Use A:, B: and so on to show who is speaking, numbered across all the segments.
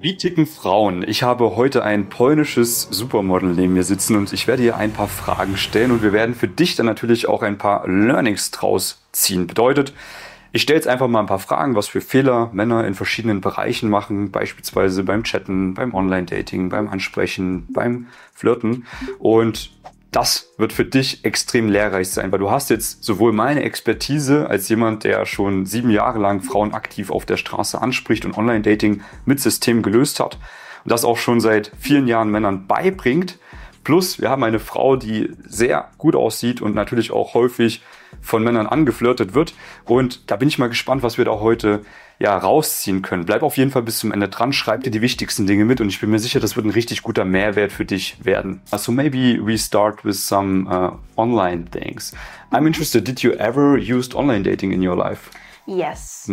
A: Wie ticken Frauen? Ich habe heute ein polnisches Supermodel neben mir sitzen und ich werde ihr ein paar Fragen stellen und wir werden für dich dann natürlich auch ein paar Learnings draus ziehen. Bedeutet, ich stelle jetzt einfach mal ein paar Fragen, was für Fehler Männer in verschiedenen Bereichen machen, beispielsweise beim Chatten, beim Online-Dating, beim Ansprechen, beim Flirten. Und das wird für dich extrem lehrreich sein, weil du hast jetzt sowohl meine Expertise als jemand, der schon 7 Jahre lang Frauen aktiv auf der Straße anspricht und Online-Dating mit System gelöst hat und das auch schon seit vielen Jahren Männern beibringt. Plus, wir haben eine Frau, die sehr gut aussieht und natürlich auch häufig von Männern angeflirtet wird. Und da bin ich mal gespannt, was wir da heute rausziehen können. Bleib auf jeden Fall bis zum Ende dran, schreib dir die wichtigsten Dinge mit und ich bin mir sicher, das wird ein richtig guter Mehrwert für dich werden. So maybe we start with some online things. I'm interested, did you ever used online dating in your life?
B: Yes.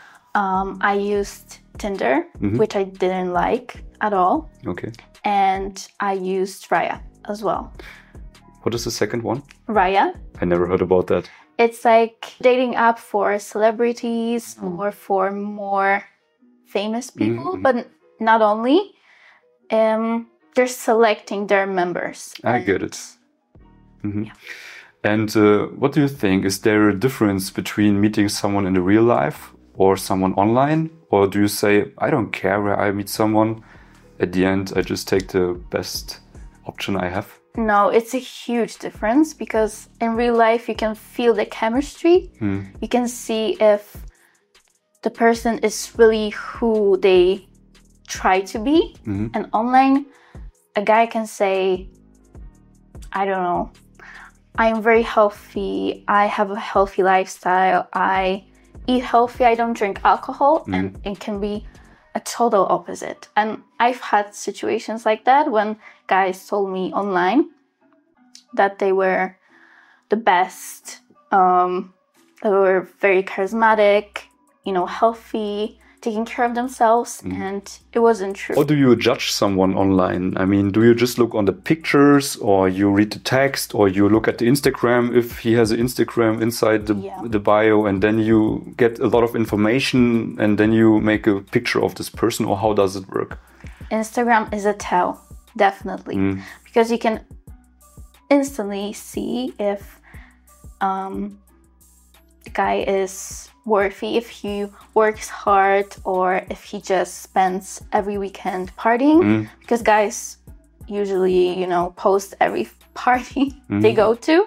B: I used Tinder, which I didn't like at all.
A: Okay.
B: And I used Raya as well.
A: What is the second one?
B: Raya.
A: I never heard about that.
B: It's like dating app for celebrities or for more famous people, but not only. They're selecting their members.
A: I get it. Yeah. And what do you think? Is there a difference between meeting someone in the real life or someone online? Or do you say, I don't care where I meet someone? At the end, I just take the best option I have?
B: No, it's a huge difference because in real life you can feel the chemistry. You can see if the person is really who they try to be. And online, a guy can say, I don't know, I'm very healthy, I have a healthy lifestyle, I eat healthy, I don't drink alcohol, and it can be a total opposite. And I've had situations like that when guys told me online that they were the best, they were very charismatic, healthy, taking care of themselves, and it wasn't true.
A: How do you judge someone online? I mean, do you just look on the pictures, or you read the text, or you look at the Instagram if he has an Instagram inside the bio, and then you get a lot of information, and then you make a picture of this person, or how does it work?
B: Instagram is a tell, definitely, because you can instantly see if the guy is worthy, if he works hard, or if he just spends every weekend partying, because guys usually, post every party they go to.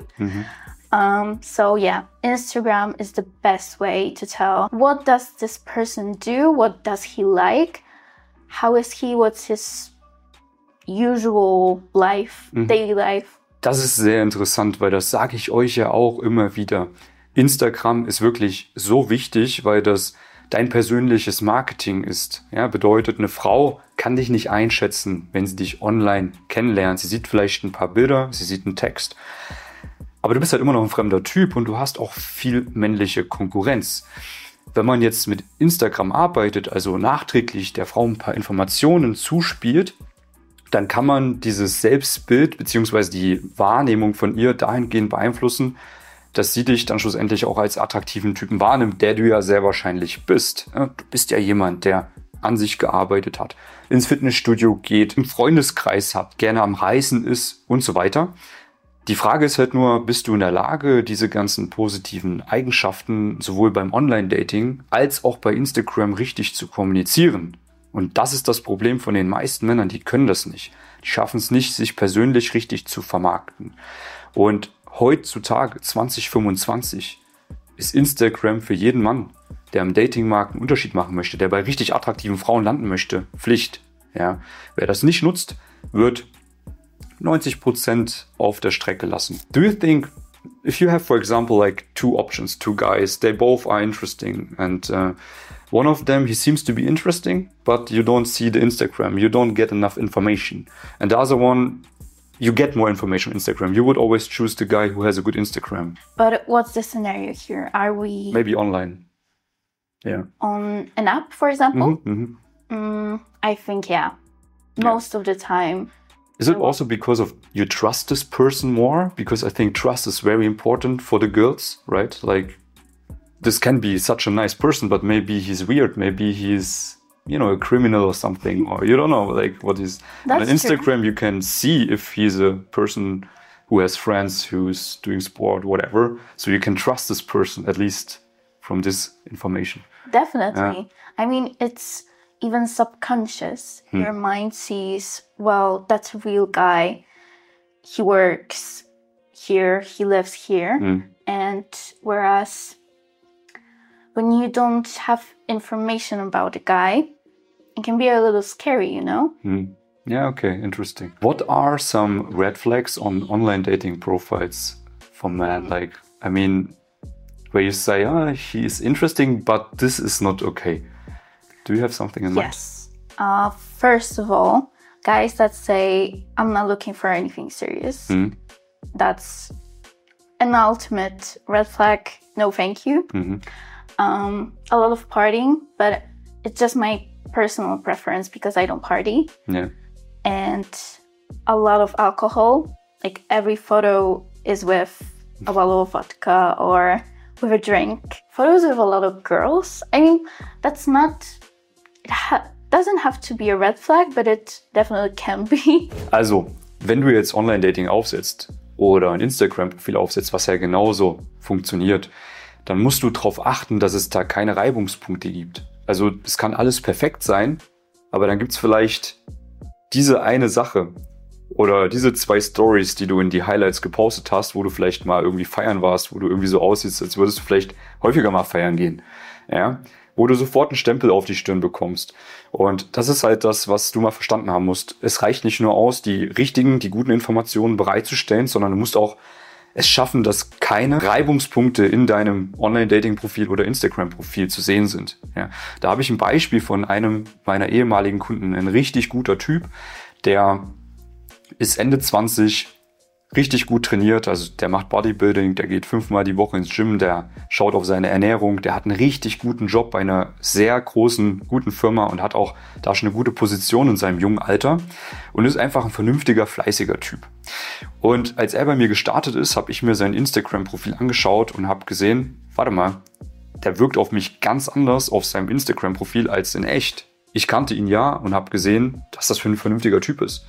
B: So yeah, Instagram is the best way to tell what does this person do, what does he like, how is he, what's his usual life, daily life.
A: Das ist sehr interessant, weil das sage ich euch ja auch immer wieder. Instagram ist wirklich so wichtig, weil das dein persönliches Marketing ist. Ja, bedeutet, eine Frau kann dich nicht einschätzen, wenn sie dich online kennenlernt. Sie sieht vielleicht ein paar Bilder, sie sieht einen Text. Aber du bist halt immer noch ein fremder Typ und du hast auch viel männliche Konkurrenz. Wenn man jetzt mit Instagram arbeitet, also nachträglich der Frau ein paar Informationen zuspielt, dann kann man dieses Selbstbild bzw. die Wahrnehmung von ihr dahingehend beeinflussen, dass sie dich dann schlussendlich auch als attraktiven Typen wahrnimmt, der du ja sehr wahrscheinlich bist. Du bist ja jemand, der an sich gearbeitet hat, ins Fitnessstudio geht, einen Freundeskreis hat, gerne am Reisen ist und so weiter. Die Frage ist halt nur, bist du in der Lage, diese ganzen positiven Eigenschaften sowohl beim Online-Dating als auch bei Instagram richtig zu kommunizieren? Und das ist das Problem von den meisten Männern, die können das nicht. Die schaffen es nicht, sich persönlich richtig zu vermarkten. Und heutzutage, 2025, ist Instagram für jeden Mann, der im Datingmarkt einen Unterschied machen möchte, der bei richtig attraktiven Frauen landen möchte, Pflicht. Ja. Wer das nicht nutzt, wird 90% auf der Strecke lassen. Do you think, if you have, for example, like two options, two guys, they both are interesting, and one of them, he seems to be interesting, but you don't see the Instagram, you don't get enough information. And the other one, you get more information on Instagram. You would always choose the guy who has a good Instagram.
B: But what's the scenario here? Are we...
A: Maybe online. Yeah.
B: On an app, for example? I think, most of the time.
A: Is it also because of you trust this person more? Because I think trust is very important for the girls, right? Like, this can be such a nice person, but maybe he's weird, maybe he's you know, a criminal or something, or you don't know, like what is.
B: That's
A: on Instagram,
B: true.
A: you can see if he's a person who has friends who's doing sport, whatever. So you can trust this person, at least from this information.
B: Definitely. I mean, it's even subconscious. Your mind sees, well, that's a real guy. He works here, he lives here. And whereas when you don't have information about a guy, it can be a little scary, you know?
A: Yeah, okay, interesting. What are some red flags on online dating profiles for men? Like, I mean, where you say, he is interesting, but this is not okay. Do you have something in mind?
B: Yes. First of all, guys that say, I'm not looking for anything serious. That's an ultimate red flag. No, thank you. A lot of partying, but it's just my personal preference because I don't party.
A: Yeah.
B: And a lot of alcohol. Like every photo is with a bottle of vodka or with a drink. Photos with a lot of girls. I mean, that's not... doesn't have to be a red flag, but it definitely can be.
A: Also, wenn du jetzt Online-Dating aufsetzt oder ein Instagram-Profil aufsetzt, was ja genauso funktioniert, dann musst du darauf achten, dass es da keine Reibungspunkte gibt. Also es kann alles perfekt sein, aber dann gibt es vielleicht diese eine Sache oder diese 2 Stories, die du in die Highlights gepostet hast, wo du vielleicht mal irgendwie feiern warst, wo du irgendwie so aussiehst, als würdest du vielleicht häufiger mal feiern gehen. Ja? Wo du sofort einen Stempel auf die Stirn bekommst. Und das ist halt das, was du mal verstanden haben musst. Es reicht nicht nur aus, die guten Informationen bereitzustellen, sondern du musst auch es schaffen, dass keine Reibungspunkte in deinem Online-Dating-Profil oder Instagram-Profil zu sehen sind. Ja, da habe ich ein Beispiel von einem meiner ehemaligen Kunden, ein richtig guter Typ, der ist Ende 20, richtig gut trainiert, also der macht Bodybuilding, der geht 5-mal die Woche ins Gym, der schaut auf seine Ernährung, der hat einen richtig guten Job bei einer sehr großen, guten Firma und hat auch da schon eine gute Position in seinem jungen Alter und ist einfach ein vernünftiger, fleißiger Typ. Und als er bei mir gestartet ist, habe ich mir sein Instagram-Profil angeschaut und habe gesehen, warte mal, der wirkt auf mich ganz anders auf seinem Instagram-Profil als in echt. Ich kannte ihn ja und habe gesehen, dass das für ein vernünftiger Typ ist.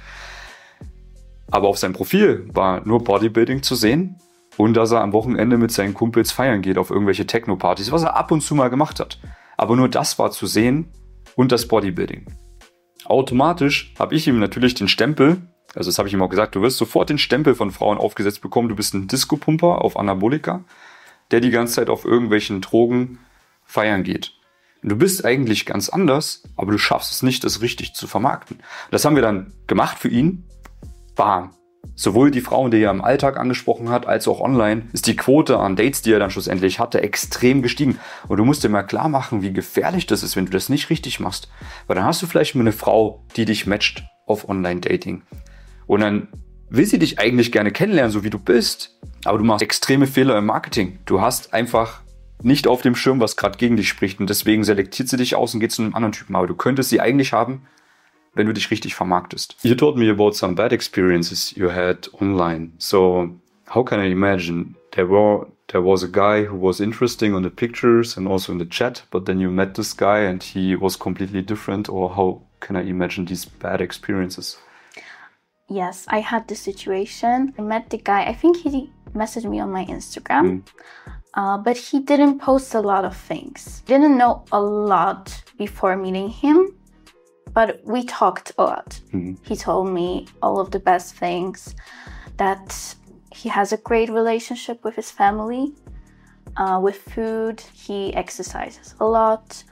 A: Aber auf seinem Profil war nur Bodybuilding zu sehen und dass er am Wochenende mit seinen Kumpels feiern geht auf irgendwelche Techno-Partys, was er ab und zu mal gemacht hat. Aber nur das war zu sehen und das Bodybuilding. Automatisch habe ich ihm natürlich den Stempel, also das habe ich ihm auch gesagt, du wirst sofort den Stempel von Frauen aufgesetzt bekommen, du bist ein Disco-Pumper auf Anabolika, der die ganze Zeit auf irgendwelchen Drogen feiern geht. Du bist eigentlich ganz anders, aber du schaffst es nicht, das richtig zu vermarkten. Das haben wir dann gemacht für ihn. Bam. Sowohl die Frauen, die er im Alltag angesprochen hat, als auch online, ist die Quote an Dates, die er dann schlussendlich hatte, extrem gestiegen. Und du musst dir mal klar machen, wie gefährlich das ist, wenn du das nicht richtig machst. Weil dann hast du vielleicht mal eine Frau, die dich matcht auf Online-Dating. Und dann will sie dich eigentlich gerne kennenlernen, so wie du bist. Aber du machst extreme Fehler im Marketing. Du hast einfach nicht auf dem Schirm, was gerade gegen dich spricht. Und deswegen selektiert sie dich aus und geht zu einem anderen Typen. Aber du könntest sie eigentlich haben, wenn du dich richtig vermarktest. You told me about some bad experiences you had online. So how can I imagine there was a guy who was interesting on the pictures and also in the chat, but then you met this guy and he was completely different, or how can I imagine these bad experiences?
B: Yes, I had this situation. I met the guy, I think he messaged me on my Instagram, but he didn't post a lot of things. Didn't know a lot before meeting him. But we talked a lot. He told me all of the best things, that he has a great relationship with his family, with food, he exercises a lot.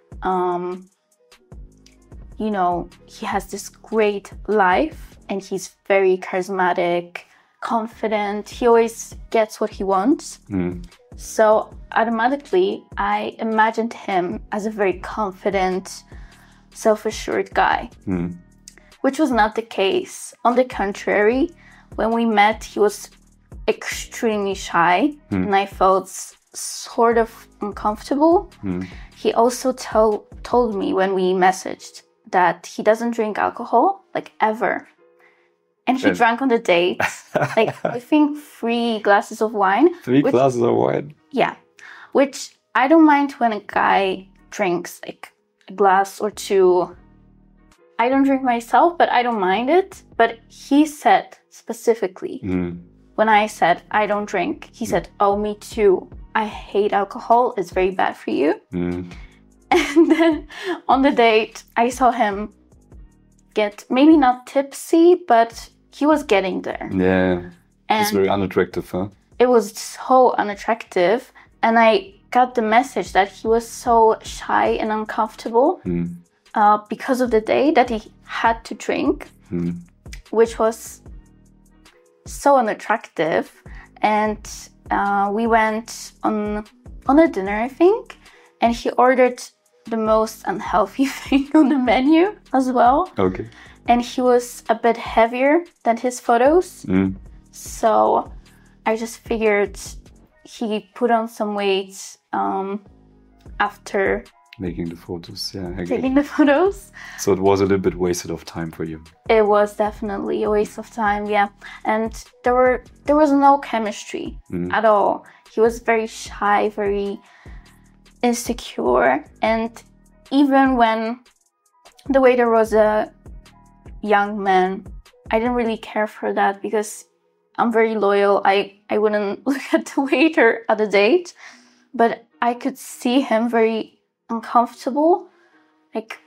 B: You know, he has this great life and he's very charismatic, confident. He always gets what he wants. So automatically, I imagined him as a very confident, self-assured guy, which was not the case. On the contrary, when we met, he was extremely shy and I felt sort of uncomfortable. He also told me when we messaged that he doesn't drink alcohol, like ever. And he drank on the date, like I think 3 glasses of wine.
A: 3 glasses of wine?
B: Yeah, which I don't mind when a guy drinks like a glass or two. I don't drink myself, but I don't mind it. But he said specifically, when I said I don't drink, he said, oh, me too. I hate alcohol. It's very bad for you. And then on the date, I saw him get maybe not tipsy, but he was getting there.
A: Yeah, it's very unattractive, huh?
B: It was so unattractive. And I got the message that he was so shy and uncomfortable because of the day that he had to drink, which was so unattractive. And we went on a dinner, I think, and he ordered the most unhealthy thing on the menu as well.
A: Okay.
B: And he was a bit heavier than his photos. So I just figured he put on some weight after
A: making the photos,
B: taking the photos.
A: So it was a little bit wasted of time for you.
B: It was definitely a waste of time, yeah. And there was no chemistry at all. He was very shy, very insecure. And even when the waiter was a young man, I didn't really care for that because I'm very loyal. I wouldn't look at the waiter at a date, but I could see him very uncomfortable. Like,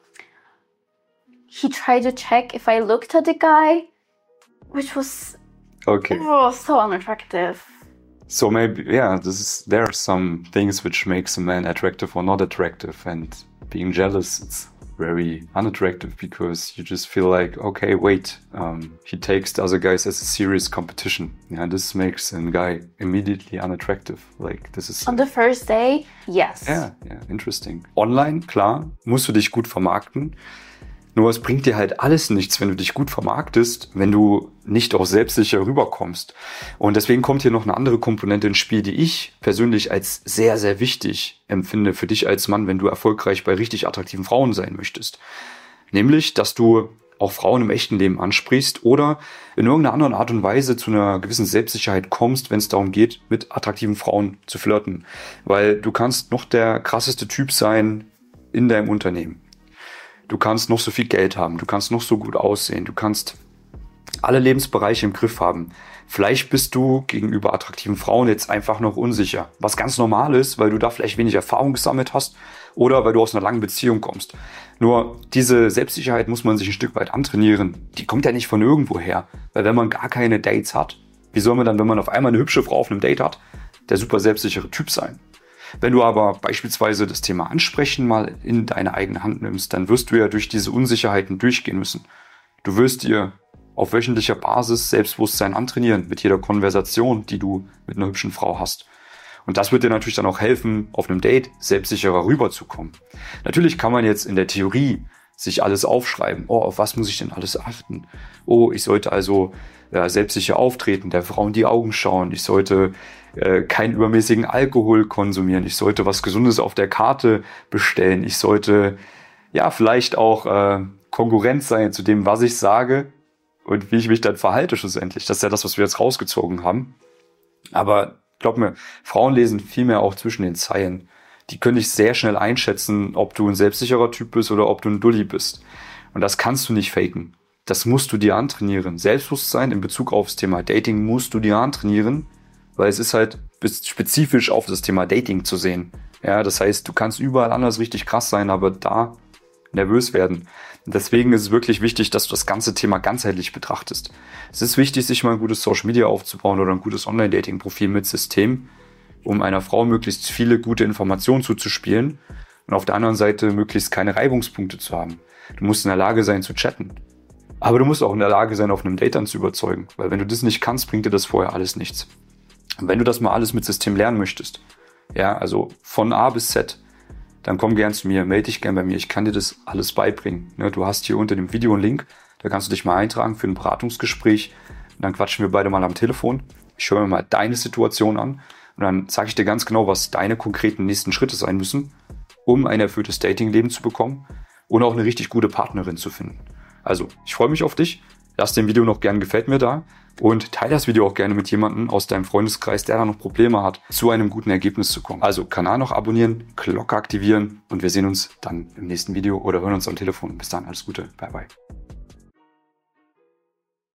B: he tried to check if I looked at the guy, which was so unattractive.
A: So maybe, there are some things which makes a man attractive or not attractive, and being jealous, it's very unattractive because you just feel like, okay, wait, he takes the other guys as a serious competition. Yeah, this makes a guy immediately unattractive. Like, this is
B: on the first day, yes.
A: Ja, interesting. Online, klar, musst du dich gut vermarkten. Nur es bringt dir halt alles nichts, wenn du dich gut vermarktest, wenn du nicht auch selbstsicher rüberkommst. Und deswegen kommt hier noch eine andere Komponente ins Spiel, die ich persönlich als sehr, sehr wichtig empfinde für dich als Mann, wenn du erfolgreich bei richtig attraktiven Frauen sein möchtest. Nämlich, dass du auch Frauen im echten Leben ansprichst oder in irgendeiner anderen Art und Weise zu einer gewissen Selbstsicherheit kommst, wenn es darum geht, mit attraktiven Frauen zu flirten. Weil du kannst noch der krasseste Typ sein in deinem Unternehmen. Du kannst noch so viel Geld haben, du kannst noch so gut aussehen, du kannst alle Lebensbereiche im Griff haben. Vielleicht bist du gegenüber attraktiven Frauen jetzt einfach noch unsicher, was ganz normal ist, weil du da vielleicht wenig Erfahrung gesammelt hast oder weil du aus einer langen Beziehung kommst. Nur diese Selbstsicherheit muss man sich ein Stück weit antrainieren. Die kommt ja nicht von irgendwo her, weil wenn man gar keine Dates hat, wie soll man dann, wenn man auf einmal eine hübsche Frau auf einem Date hat, der super selbstsichere Typ sein? Wenn du aber beispielsweise das Thema Ansprechen mal in deine eigene Hand nimmst, dann wirst du ja durch diese Unsicherheiten durchgehen müssen. Du wirst dir auf wöchentlicher Basis Selbstbewusstsein antrainieren mit jeder Konversation, die du mit einer hübschen Frau hast. Und das wird dir natürlich dann auch helfen, auf einem Date selbstsicherer rüberzukommen. Natürlich kann man jetzt in der Theorie sich alles aufschreiben. Oh, auf was muss ich denn alles achten? Oh, ich sollte also selbstsicher auftreten, der Frau in die Augen schauen. Ich sollte keinen übermäßigen Alkohol konsumieren. Ich sollte was Gesundes auf der Karte bestellen. Ich sollte vielleicht auch Konkurrent sein zu dem, was ich sage und wie ich mich dann verhalte schlussendlich. Das ist ja das, was wir jetzt rausgezogen haben. Aber glaub mir, Frauen lesen viel mehr auch zwischen den Zeilen. Die können dich sehr schnell einschätzen, ob du ein selbstsicherer Typ bist oder ob du ein Dulli bist. Und das kannst du nicht faken. Das musst du dir antrainieren. Selbstbewusstsein in Bezug auf das Thema Dating musst du dir antrainieren, weil es ist halt spezifisch auf das Thema Dating zu sehen. Ja, das heißt, du kannst überall anders richtig krass sein, aber da nervös werden. Und deswegen ist es wirklich wichtig, dass du das ganze Thema ganzheitlich betrachtest. Es ist wichtig, sich mal ein gutes Social Media aufzubauen oder ein gutes Online-Dating-Profil mit System, um einer Frau möglichst viele gute Informationen zuzuspielen und auf der anderen Seite möglichst keine Reibungspunkte zu haben. Du musst in der Lage sein zu chatten. Aber du musst auch in der Lage sein, auf einem Date dann zu überzeugen. Weil wenn du das nicht kannst, bringt dir das vorher alles nichts. Und wenn du das mal alles mit System lernen möchtest, also von A bis Z, dann komm gern zu mir, melde dich gern bei mir. Ich kann dir das alles beibringen. Du hast hier unter dem Video einen Link, da kannst du dich mal eintragen für ein Beratungsgespräch. Und dann quatschen wir beide mal am Telefon. Ich höre mir mal deine Situation an und dann sage ich dir ganz genau, was deine konkreten nächsten Schritte sein müssen, um ein erfülltes Datingleben zu bekommen und auch eine richtig gute Partnerin zu finden. Also, ich freue mich auf dich. Lass dem Video noch gern gefällt mir da und teile das Video auch gerne mit jemandem aus deinem Freundeskreis, der da noch Probleme hat, zu einem guten Ergebnis zu kommen. Also Kanal noch abonnieren, Glocke aktivieren und wir sehen uns dann im nächsten Video oder hören uns am Telefon. Bis dann, alles Gute, bye bye.